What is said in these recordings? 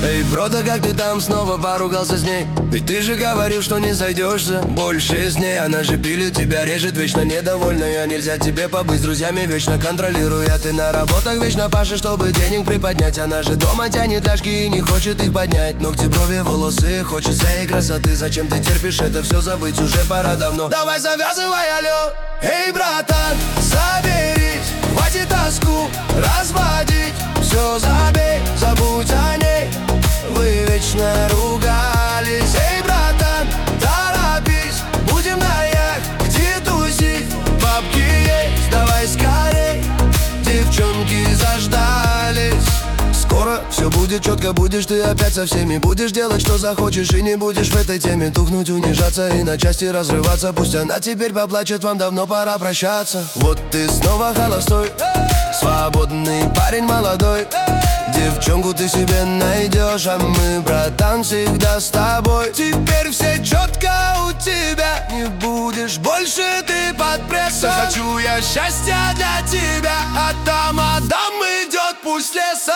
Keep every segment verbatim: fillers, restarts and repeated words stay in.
Эй, бро, да как ты там снова поругался с ней? Ведь ты же говорил, что не сойдешься больше с ней. Она же пилит тебя, режет, вечно недовольная. Нельзя тебе побыть с друзьями, вечно контролируя. Ты на работах вечно пашешь, чтобы денег приподнять. Она же дома тянет ляжки и не хочет их поднять. Ногти, брови, волосы, хочется ей красоты. Зачем ты терпишь это все, забыть уже пора давно. Давай завязывай, алло. Эй, братан, соберись, хватит тоску разводить. Все забей, забудь о ней. Вы вечно ругались. Эй, братан, торопись, будем на яхте тусить. Бабки есть, давай скорей, девчонки заждались. Скоро все будет четко, будешь ты опять со всеми. Будешь делать, что захочешь, и не будешь в этой теме тухнуть, унижаться и на части разрываться. Пусть она теперь поплачет, вам давно пора прощаться. Вот ты снова холостой, свободный парень молодой. Девчонку ты себе найдешь, а мы, братан, всегда с тобой. Теперь все четко у тебя, не будешь больше ты под прессом. Хочу я счастья для тебя, а там Адам идет, пусть лесом.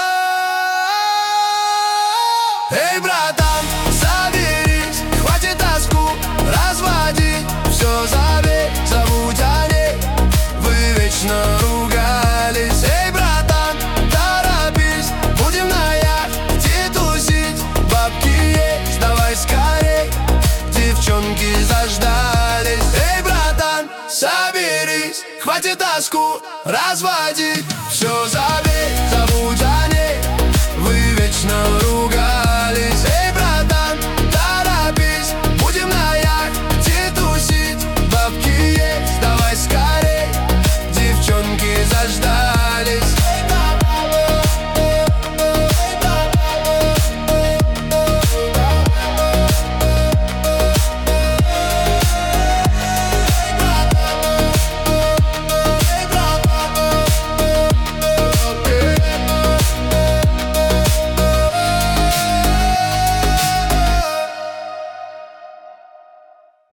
Эй, братан, соберись, хватит тоску разводить. Все забей, забудь о ней, вы вечно ругались. Эй, братан, торопись, будем на яхте тусить. Бабки есть, давай скорей, девчонки заждались. Эй, братан, соберись, хватит тоску разводить. Все забей, забудь о